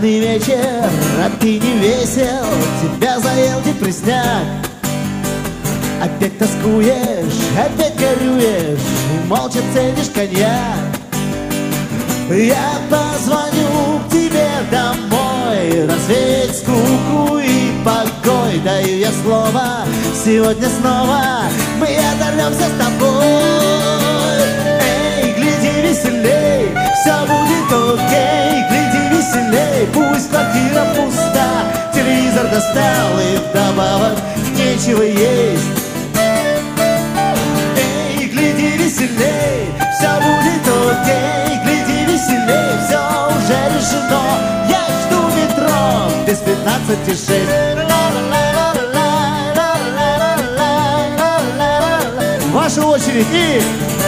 Пасмурный вечер, а ты не весел, тебя заел депресняк. Опять тоскуешь, опять горюешь, молча цедишь коньяк. Я позвоню к тебе домой, развеять скуку и покой. Даю я слово, сегодня снова мы оторвемся с тобой. Эй, гляди веселей, все будет окей. Гляди веселей, пусть квартира пуста, телевизор достал и вдобавок нечего есть. Эй, гляди веселей, все будет окей. Гляди веселей, все уже решено. Я жду метро без 15:06. Ваша очередь и...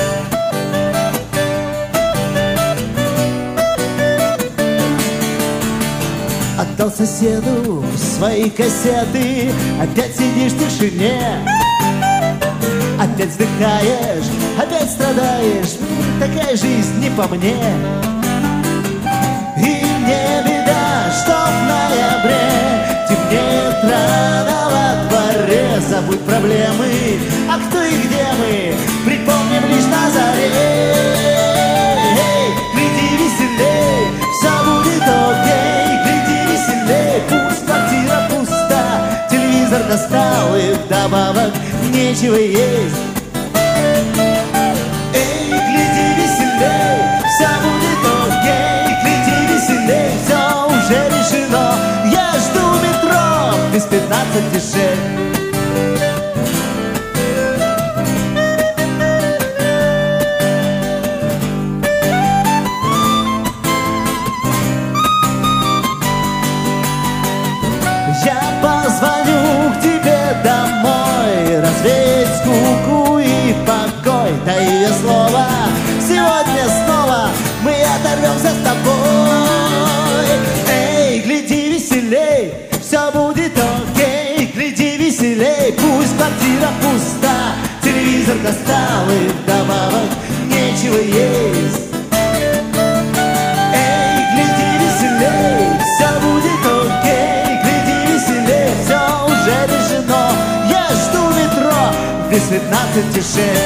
Отдал соседу свои кассеты, опять сидишь в тишине. Опять вздыхаешь, опять страдаешь, такая жизнь не по мне. И мне беда, что в ноябре темнеет рано во дворе. Забудь проблемы, а кто и где мы, припомним лишь на заре. Эй, гляди веселей, все будет окей. Гляди веселей, пусть квартира пуста, телевизор достал и вдобавок нечего есть. Эй, гляди веселей, все будет окей. Гляди веселей, все уже решено. Я жду метро без 15:06. Я позвоню к тебе домой, развеять скуку и покой. Даю я слово, сегодня снова мы оторвемся с тобой. Эй, гляди веселей, все будет окей. Гляди веселей, пусть квартира пуста, телевизор достал и вдобавок нечего есть. Эй, гляди веселей, все будет окей. Гляди веселей, все уже решено. Я жду метро без 15:06.